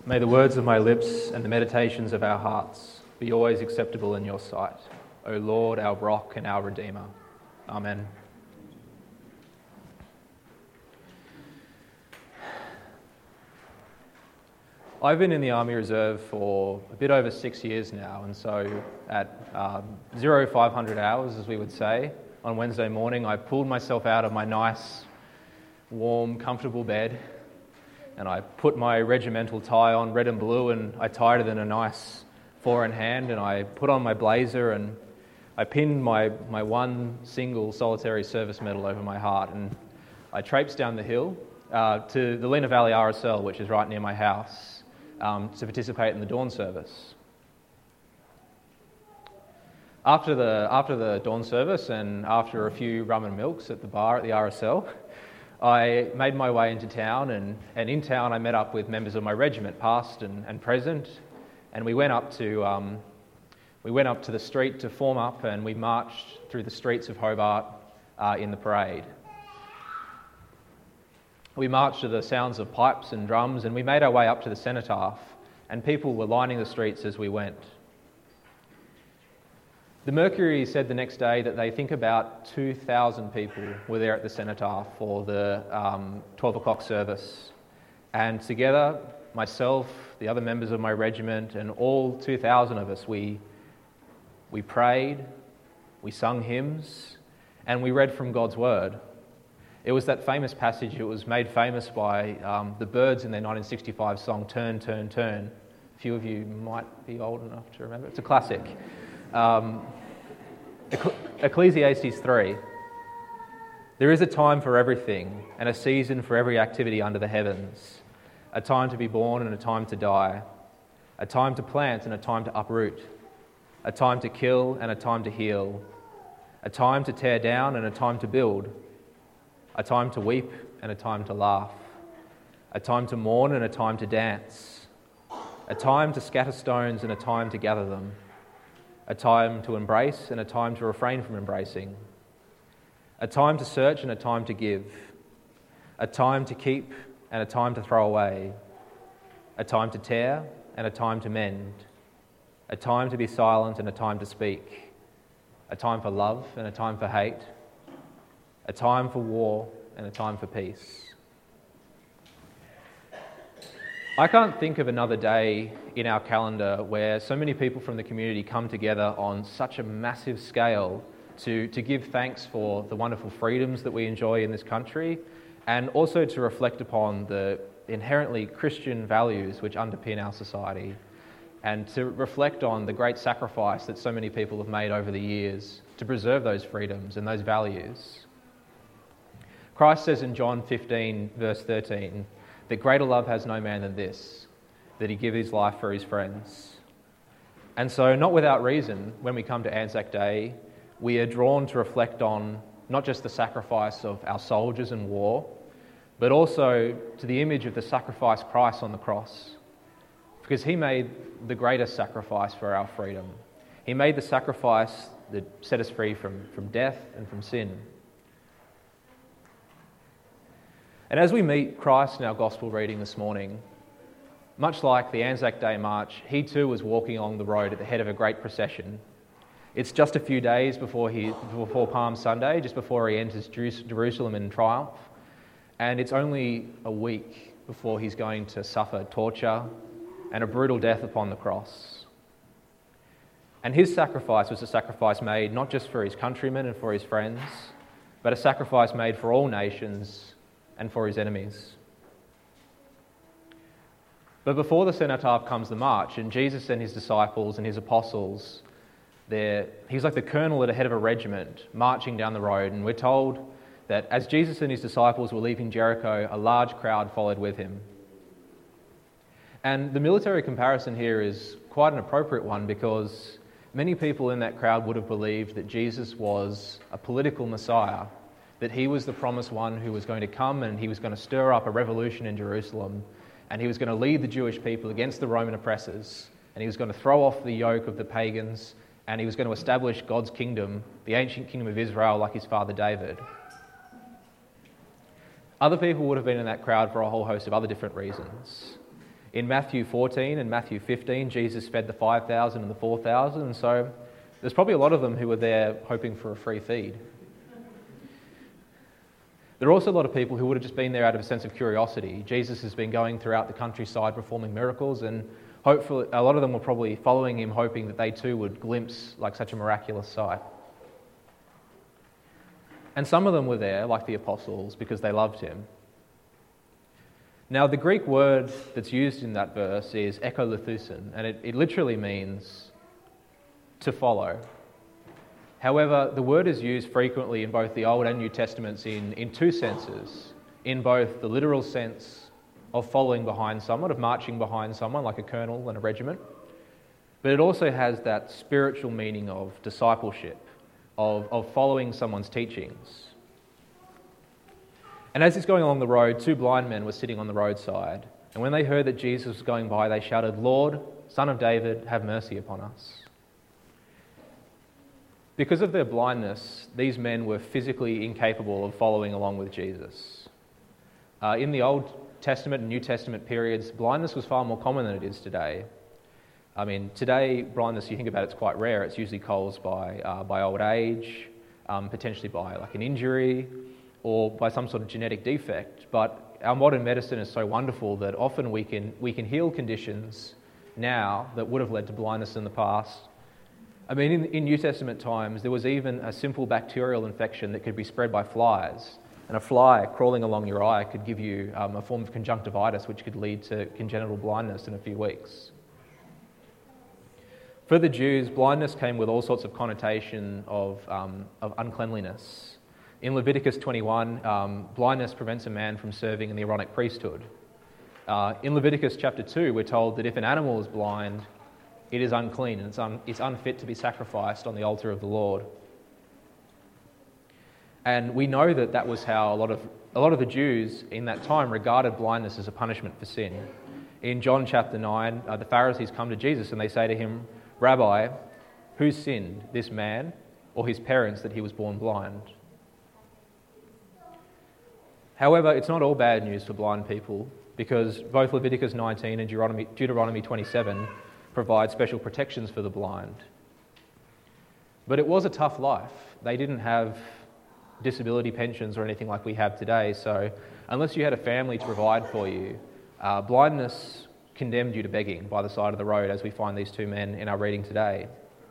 May the words of my lips and the meditations of our hearts be always acceptable in your sight, O Lord, our rock and our Redeemer. Amen. I've been in the Army Reserve for a bit over 6 years now, and so at 0500 hours, as we would say, on Wednesday morning, I pulled myself out of my nice, warm, comfortable bed, and I put my regimental tie on, red and blue, and I tied it in a nice four-in-hand, and I put on my blazer, and I pinned my one single solitary service medal over my heart, and I traipsed down the hill to the Lena Valley RSL, which is right near my house, to participate in the dawn service. After the dawn service and after a few rum and milks at the bar at the RSL, I made my way into town, and in town I met up with members of my regiment, past and present, and we went up to the street to form up, and we marched through the streets of Hobart in the parade. We marched to the sounds of pipes and drums, and we made our way up to the cenotaph, and people were lining the streets as we went. The Mercury said the next day that they think about 2,000 people were there at the cenotaph for the 12 o'clock service. And together, myself, the other members of my regiment, and all 2,000 of us, we prayed, we sung hymns, and we read from God's Word. It was that famous passage. It was made famous by the Byrds in their 1965 song, Turn, Turn, Turn. A few of you might be old enough to remember. It's a classic. Ecclesiastes 3. There is a time for everything, and a season for every activity under the heavens. A time to be born and a time to die. A time to plant and a time to uproot. A time to kill and a time to heal. A time to tear down and a time to build. A time to weep and a time to laugh. A time to mourn and a time to dance. A time to scatter stones and a time to gather them. A time to embrace and a time to refrain from embracing. A time to search and a time to give. A time to keep and a time to throw away. A time to tear and a time to mend. A time to be silent and a time to speak. A time for love and a time for hate. A time for war and a time for peace. I can't think of another day in our calendar where so many people from the community come together on such a massive scale to give thanks for the wonderful freedoms that we enjoy in this country, and also to reflect upon the inherently Christian values which underpin our society, and to reflect on the great sacrifice that so many people have made over the years to preserve those freedoms and those values. Christ says in John 15, verse 13, that greater love has no man than this, that he give his life for his friends. And so, not without reason, when we come to Anzac Day, we are drawn to reflect on not just the sacrifice of our soldiers in war, but also to the image of the sacrifice Christ on the cross. Because he made the greatest sacrifice for our freedom. He made the sacrifice that set us free from death and from sin. And as we meet Christ in our Gospel reading this morning, much like the Anzac Day March, he too was walking along the road at the head of a great procession. It's just a few days before Palm Sunday, just before he enters Jerusalem in triumph, and it's only a week before he's going to suffer torture and a brutal death upon the cross. And his sacrifice was a sacrifice made not just for his countrymen and for his friends, but a sacrifice made for all nations and for his enemies. But before the cenotaph comes the march, and Jesus and his disciples and his apostles, he's like the colonel at the head of a regiment marching down the road, and we're told that as Jesus and his disciples were leaving Jericho, a large crowd followed with him. And the military comparison here is quite an appropriate one, because many people in that crowd would have believed that Jesus was a political Messiah, that he was the promised one who was going to come and he was going to stir up a revolution in Jerusalem, and he was going to lead the Jewish people against the Roman oppressors, and he was going to throw off the yoke of the pagans, and he was going to establish God's kingdom, the ancient kingdom of Israel, like his father David. Other people would have been in that crowd for a whole host of other different reasons. In Matthew 14 and Matthew 15, Jesus fed the 5,000 and the 4,000, and so there's probably a lot of them who were there hoping for a free feed. There are also a lot of people who would have just been there out of a sense of curiosity. Jesus has been going throughout the countryside performing miracles, and hopefully a lot of them were probably following him, hoping that they too would glimpse like such a miraculous sight. And some of them were there, like the apostles, because they loved him. Now, the Greek word that's used in that verse is ekolethusin, and it literally means to follow. However, the word is used frequently in both the Old and New Testaments in two senses. In both the literal sense of following behind someone, of marching behind someone, like a colonel in a regiment, but it also has that spiritual meaning of discipleship, of following someone's teachings. And as he's going along the road, two blind men were sitting on the roadside. And when they heard that Jesus was going by, they shouted, "Lord, Son of David, have mercy upon us." Because of their blindness, these men were physically incapable of following along with Jesus. In the Old Testament and New Testament periods, blindness was far more common than it is today. I mean, today, blindness, you think about it, it's quite rare. It's usually caused by old age, potentially by like an injury, or by some sort of genetic defect. But our modern medicine is so wonderful that often we can heal conditions now that would have led to blindness in the past. I mean, in New Testament times, there was even a simple bacterial infection that could be spread by flies. And a fly crawling along your eye could give you a form of conjunctivitis, which could lead to congenital blindness in a few weeks. For the Jews, blindness came with all sorts of connotation of uncleanliness. In Leviticus 21, blindness prevents a man from serving in the Aaronic priesthood. In Leviticus chapter 2, we're told that if an animal is blind, it is unclean and it's unfit to be sacrificed on the altar of the Lord. And we know that was how a lot of the Jews in that time regarded blindness as a punishment for sin. In John chapter 9, the Pharisees come to Jesus and they say to him, "Rabbi, who sinned, this man or his parents, that he was born blind?" However, it's not all bad news for blind people, because both Leviticus 19 and Deuteronomy 27 provide special protections for the blind. But it was a tough life. They didn't have disability pensions or anything like we have today, so unless you had a family to provide for you, blindness condemned you to begging by the side of the road, as we find these two men in our reading today.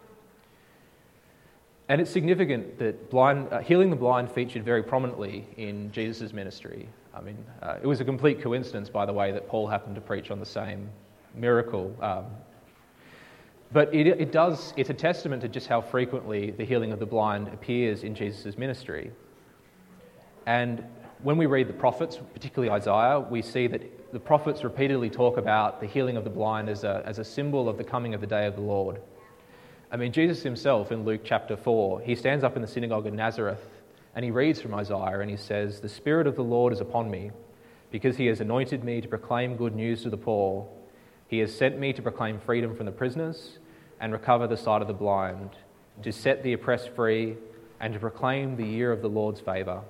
And it's significant that healing the blind featured very prominently in Jesus' ministry. I mean, it was a complete coincidence, by the way, that Paul happened to preach on the same miracle. But it's a testament to just how frequently the healing of the blind appears in Jesus' ministry. And when we read the prophets, particularly Isaiah, we see that the prophets repeatedly talk about the healing of the blind as a symbol of the coming of the day of the Lord. I mean, Jesus himself in Luke chapter 4, he stands up in the synagogue in Nazareth and he reads from Isaiah and he says, "The Spirit of the Lord is upon me, because he has anointed me to proclaim good news to the poor. He has sent me to proclaim freedom from the prisoners and recover the sight of the blind, to set the oppressed free and to proclaim the year of the Lord's favour."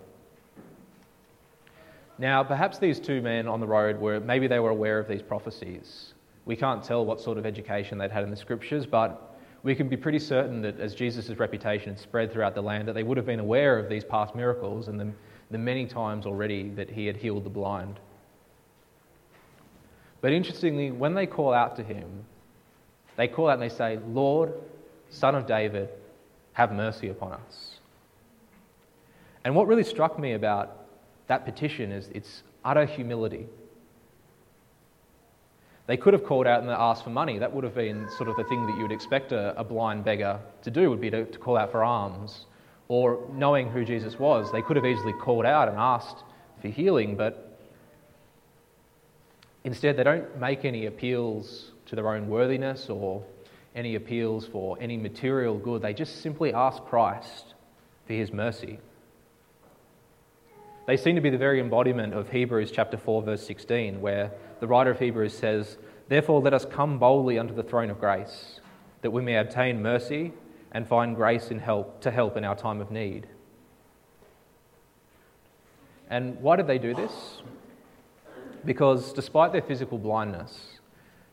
Now, perhaps these two men on the road maybe they were aware of these prophecies. We can't tell what sort of education they'd had in the scriptures, but we can be pretty certain that as Jesus' reputation had spread throughout the land, that they would have been aware of these past miracles and the many times already that he had healed the blind. But interestingly, when they call out to him, they call out and they say, "Lord, Son of David, have mercy upon us." And what really struck me about that petition is its utter humility. They could have called out and asked for money. That would have been sort of the thing that you would expect a blind beggar to do, would be to call out for alms. Or knowing who Jesus was, they could have easily called out and asked for healing, but instead they don't make any appeals to their own worthiness or any appeals for any material good. They just simply ask Christ for his mercy. They seem to be the very embodiment of Hebrews chapter 4, verse 16, where the writer of Hebrews says, "Therefore let us come boldly unto the throne of grace, that we may obtain mercy and find grace to help in our time of need." And why did they do this? Because despite their physical blindness,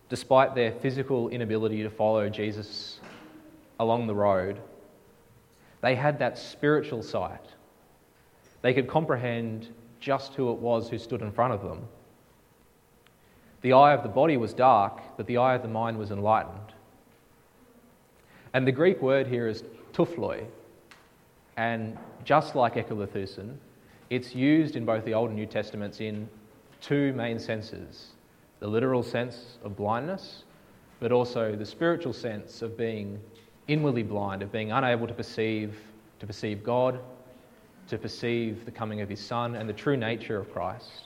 despite their physical inability to follow Jesus along the road, they had that spiritual sight. They could comprehend just who it was who stood in front of them. The eye of the body was dark, but the eye of the mind was enlightened. And the Greek word here is tuphloi, and just like ekolathousin, it's used in both the Old and New Testaments in two main senses: the literal sense of blindness, but also the spiritual sense of being inwardly blind, of being unable to perceive God, to perceive the coming of his Son and the true nature of Christ.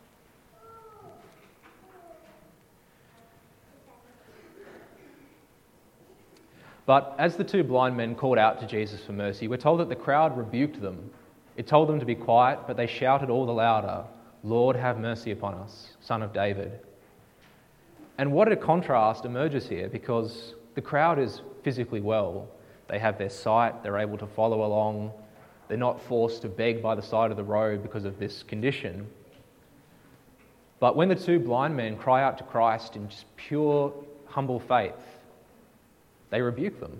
But as the two blind men called out to Jesus for mercy, we're told that the crowd rebuked them. It told them to be quiet, but they shouted all the louder, "Lord, have mercy upon us, Son of David." And what a contrast emerges here, because the crowd is physically well. They have their sight, they're able to follow along, they're not forced to beg by the side of the road because of this condition. But when the two blind men cry out to Christ in just pure, humble faith, they rebuke them.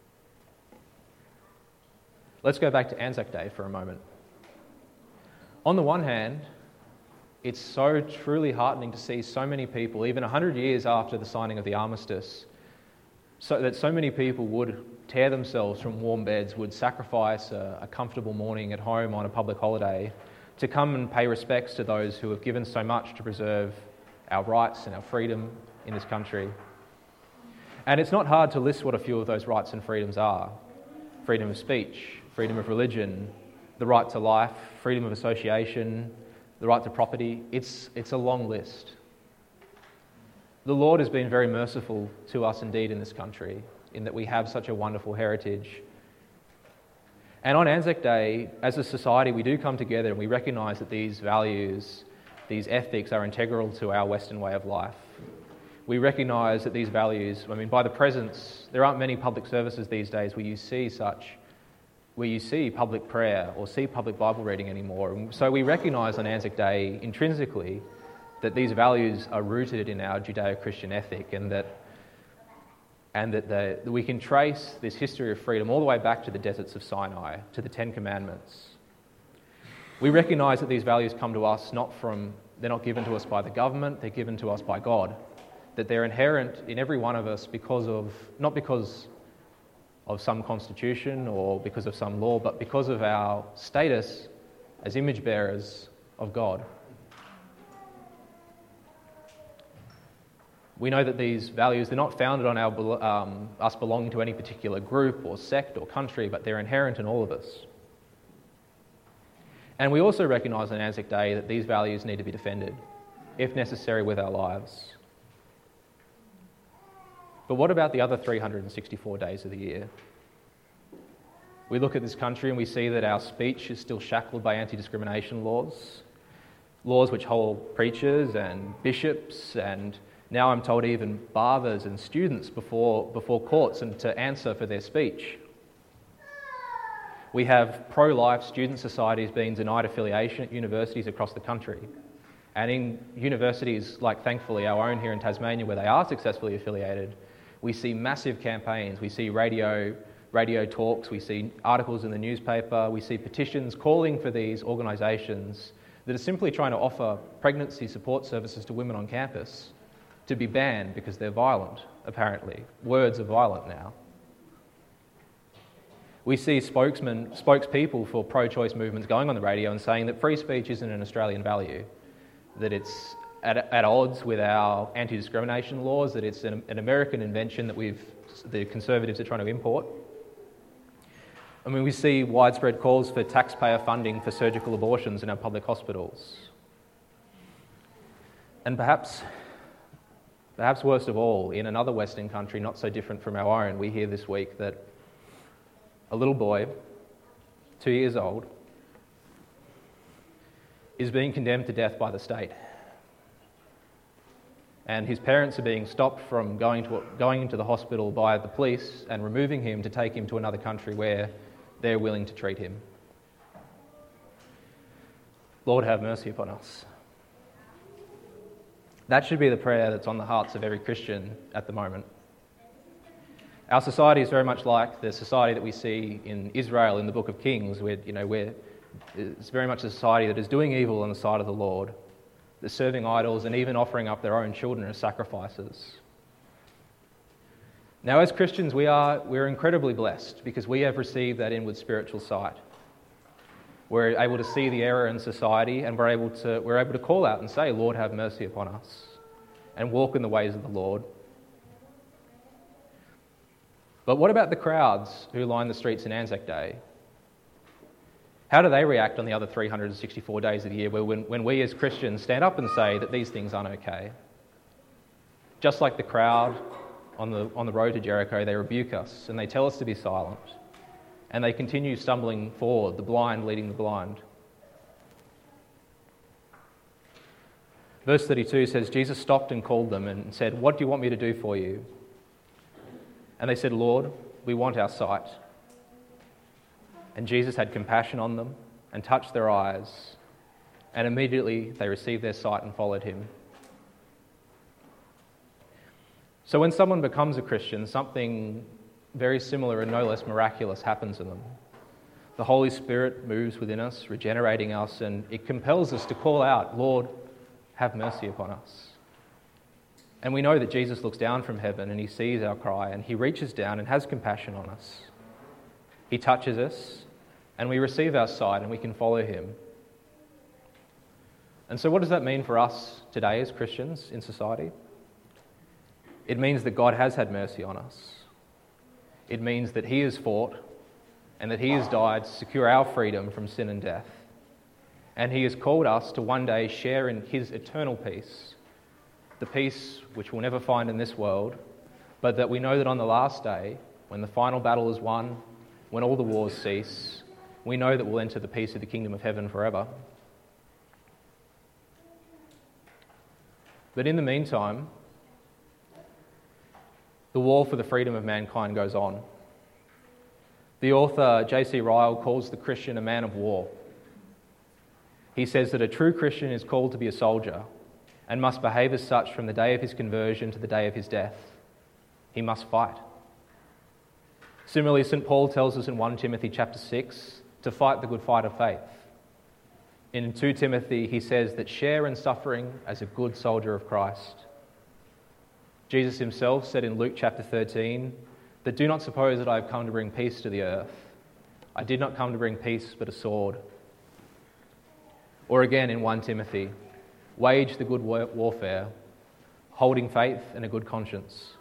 Let's go back to Anzac Day for a moment. On the one hand, it's so truly heartening to see so many people, even 100 years after the signing of the armistice, so many people would tear themselves from warm beds, would sacrifice a comfortable morning at home on a public holiday to come and pay respects to those who have given so much to preserve our rights and our freedom in this country. And it's not hard to list what a few of those rights and freedoms are: freedom of speech, freedom of religion, the right to life, freedom of association, the right to property. It's a long list. The Lord has been very merciful to us indeed in this country, in that we have such a wonderful heritage. And on Anzac Day, as a society, we do come together and we recognise that these values, these ethics are integral to our Western way of life. We recognise that these values, by the presence, there aren't many public services these days where you see public prayer or see public Bible reading anymore. And so we recognise on Anzac Day intrinsically that these values are rooted in our Judeo-Christian ethic, and that we can trace this history of freedom all the way back to the deserts of Sinai, to the Ten Commandments. We recognise that these values come to us they're not given to us by the government, they're given to us by God. That they're inherent in every one of us not because of some constitution or because of some law, but because of our status as image bearers of God. We know that these values, they're not founded on us belonging to any particular group or sect or country, but they're inherent in all of us. And we also recognise on Anzac Day that these values need to be defended, if necessary, with our lives. But what about the other 364 days of the year? We look at this country and we see that our speech is still shackled by anti-discrimination laws which hold preachers and bishops, and now I'm told even barbers and students before courts and to answer for their speech. We have pro-life student societies being denied affiliation at universities across the country. And in universities like, thankfully, our own here in Tasmania, where they are successfully affiliated, we see massive campaigns, we see radio talks, we see articles in the newspaper, we see petitions calling for these organisations that are simply trying to offer pregnancy support services to women on campus to be banned because they're violent, apparently. Words are violent now. We see spokespeople for pro-choice movements going on the radio and saying that free speech isn't an Australian value, that it's at odds with our anti-discrimination laws, that it's an American invention that the Conservatives are trying to import. We see widespread calls for taxpayer funding for surgical abortions in our public hospitals. And perhaps worst of all, in another Western country not so different from our own, we hear this week that a little boy, 2 years old, is being condemned to death by the state. And his parents are being stopped from going into the hospital by the police and removing him to take him to another country where they're willing to treat him. Lord, have mercy upon us. That should be the prayer that's on the hearts of every Christian at the moment. Our society is very much like the society that we see in Israel in the Book of Kings, where it's very much a society that is doing evil on the side of the Lord. They're serving idols and even offering up their own children as sacrifices. Now, as Christians, we're incredibly blessed because we have received that inward spiritual sight. We're able to see the error in society, and we're able to call out and say, "Lord, have mercy upon us," and walk in the ways of the Lord. But what about the crowds who line the streets on Anzac Day? How do they react on the other 364 days of the year when we as Christians stand up and say that these things aren't okay? Just like the crowd on the road to Jericho, they rebuke us and they tell us to be silent. And they continue stumbling forward, the blind leading the blind. Verse 32 says, Jesus stopped and called them and said, "What do you want me to do for you?" And they said, "Lord, we want our sight." And Jesus had compassion on them and touched their eyes, and immediately they received their sight and followed him. So when someone becomes a Christian, something very similar and no less miraculous happens in them. The Holy Spirit moves within us, regenerating us, and it compels us to call out, "Lord, have mercy upon us." And we know that Jesus looks down from heaven and he sees our cry and he reaches down and has compassion on us. He touches us and we receive our sight and we can follow him. And so what does that mean for us today as Christians in society? It means that God has had mercy on us. It means that he has fought and that he has died to secure our freedom from sin and death. And he has called us to one day share in his eternal peace, the peace which we'll never find in this world, but that we know that on the last day, when the final battle is won, when all the wars cease, we know that we'll enter the peace of the kingdom of heaven forever. But in the meantime, the war for the freedom of mankind goes on. The author J.C. Ryle calls the Christian a man of war. He says that a true Christian is called to be a soldier and must behave as such from the day of his conversion to the day of his death. He must fight. Similarly, St. Paul tells us in 1 Timothy chapter 6 to fight the good fight of faith. In 2 Timothy, he says that share in suffering as a good soldier of Christ. Jesus himself said in Luke chapter 13 that do not suppose that I have come to bring peace to the earth. I did not come to bring peace but a sword. Or again in 1 Timothy, wage the good warfare, holding faith and a good conscience.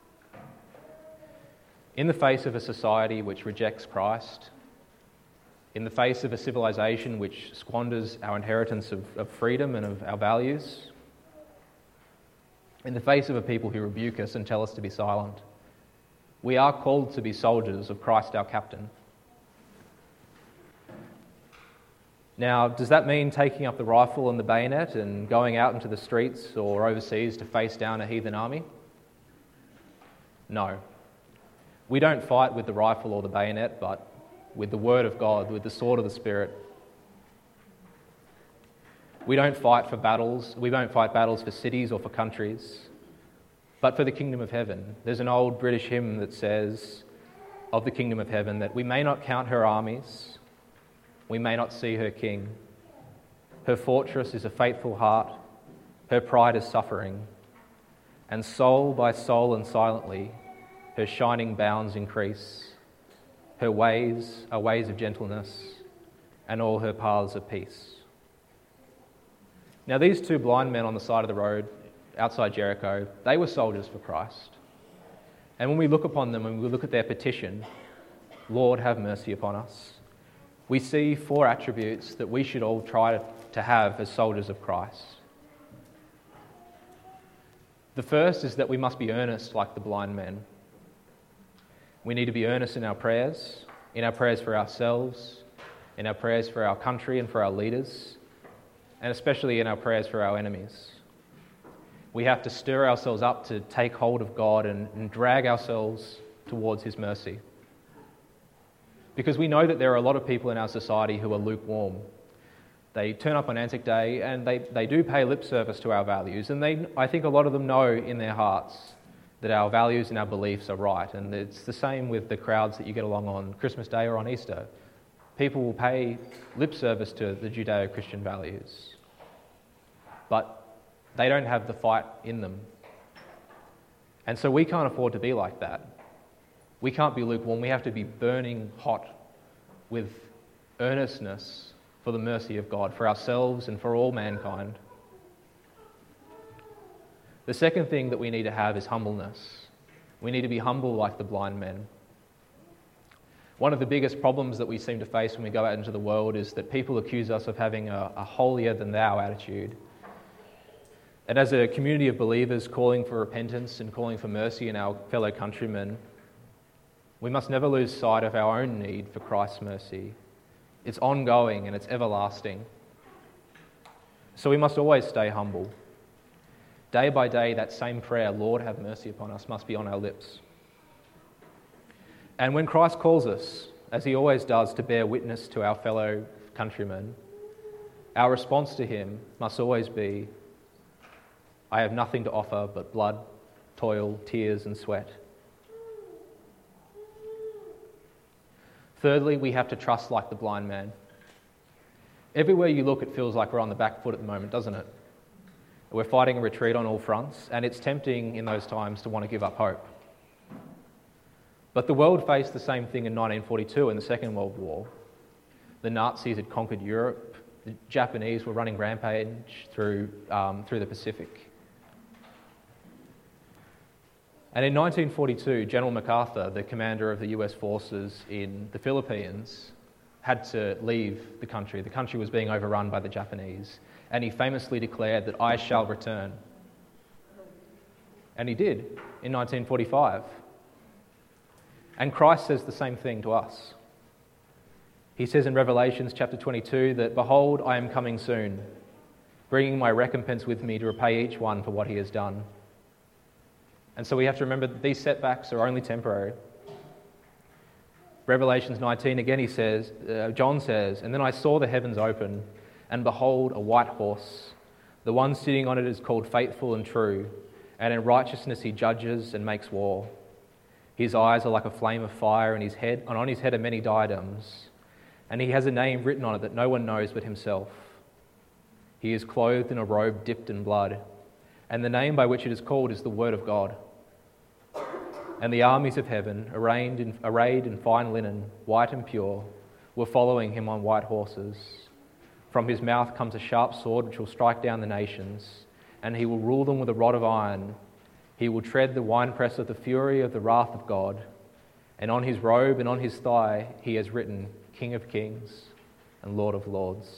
In the face of a society which rejects Christ, in the face of a civilization which squanders our inheritance of freedom and of our values, in the face of a people who rebuke us and tell us to be silent, we are called to be soldiers of Christ our captain. Now, does that mean taking up the rifle and the bayonet and going out into the streets or overseas to face down a heathen army? No. We don't fight with the rifle or the bayonet, but with the word of God, with the sword of the Spirit. We don't fight battles for cities or for countries, but for the kingdom of heaven. There's an old British hymn that says of the kingdom of heaven that we may not count her armies, we may not see her king. Her fortress is a faithful heart, her pride is suffering, and soul by soul and silently her shining bounds increase. Her ways are ways of gentleness, and all her paths are peace. Now these two blind men on the side of the road outside Jericho, they were soldiers for Christ. And when we look upon them and we look at their petition, "Lord, have mercy upon us," we see 4 attributes that we should all try to have as soldiers of Christ. The first is that we must be earnest like the blind men. We need to be earnest in our prayers for ourselves, in our prayers for our country and for our leaders, and especially in our prayers for our enemies. We have to stir ourselves up to take hold of God and drag ourselves towards his mercy. Because we know that there are a lot of people in our society who are lukewarm. They turn up on Anzac Day and they do pay lip service to our values. And I think a lot of them know in their hearts that our values and our beliefs are right. And it's the same with the crowds that you get along on Christmas Day or on Easter. People will pay lip service to the Judeo-Christian values, but they don't have the fight in them. And so we can't afford to be like that. We can't be lukewarm. We have to be burning hot with earnestness for the mercy of God, for ourselves and for all mankind. The second thing that we need to have is humbleness. We need to be humble like the blind men. One of the biggest problems that we seem to face when we go out into the world is that people accuse us of having a holier-than-thou attitude. And as a community of believers calling for repentance and calling for mercy in our fellow countrymen, we must never lose sight of our own need for Christ's mercy. It's ongoing and it's everlasting. So we must always stay humble. Day by day, that same prayer, Lord, have mercy upon us, must be on our lips. And when Christ calls us, as he always does, to bear witness to our fellow countrymen, our response to him must always be, I have nothing to offer but blood, toil, tears and sweat. Thirdly, we have to trust like the blind man. Everywhere you look, it feels like we're on the back foot at the moment, doesn't it? We're fighting a retreat on all fronts, and it's tempting in those times to want to give up hope. But the world faced the same thing in 1942 in the Second World War. The Nazis had conquered Europe. The Japanese were running rampage through the Pacific. And in 1942, General MacArthur, the commander of the US forces in the Philippines, had to leave the country. The country was being overrun by the Japanese. And he famously declared that I shall return. And he did in 1945. And Christ says the same thing to us. He says in Revelations chapter 22 that, behold, I am coming soon, bringing my recompense with me to repay each one for what he has done. And so we have to remember that these setbacks are only temporary. Revelations 19, again he says, John says, and then I saw the heavens open, and behold, a white horse. The one sitting on it is called Faithful and True, and in righteousness he judges and makes war. His eyes are like a flame of fire, and on his head are many diadems. And he has a name written on it that no one knows but himself. He is clothed in a robe dipped in blood, and the name by which it is called is the Word of God. And the armies of heaven, arrayed in fine linen, white and pure, were following him on white horses. From his mouth comes a sharp sword which will strike down the nations, and he will rule them with a rod of iron. He will tread the winepress of the fury of the wrath of God. And on his robe and on his thigh he has written, King of Kings and Lord of Lords.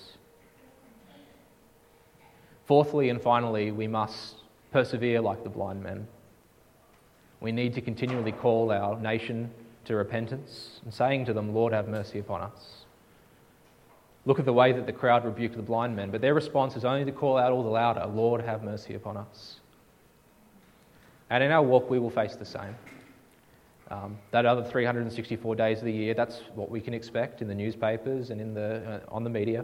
Fourthly and finally, we must persevere like the blind men. We need to continually call our nation to repentance and saying to them, Lord, have mercy upon us. Look at the way that the crowd rebuked the blind men, but their response is only to call out all the louder, Lord, have mercy upon us. And in our walk, we will face the same. That other 364 days of the year, that's what we can expect in the newspapers and in the media.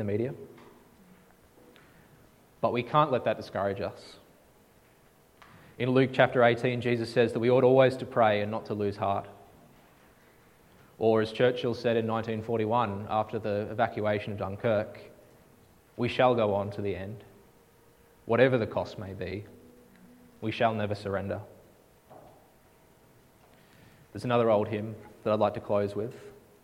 But we can't let that discourage us. In Luke chapter 18, Jesus says that we ought always to pray and not to lose heart. Or as Churchill said in 1941, after the evacuation of Dunkirk, we shall go on to the end. Whatever the cost may be, we shall never surrender. There's another old hymn that I'd like to close with.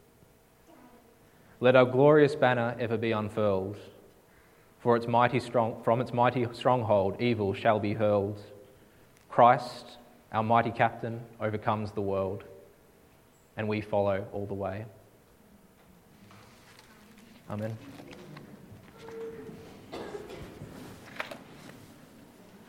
Let our glorious banner ever be unfurled, from its mighty stronghold evil shall be hurled. Christ, our mighty captain, overcomes the world, and we follow all the way. Amen.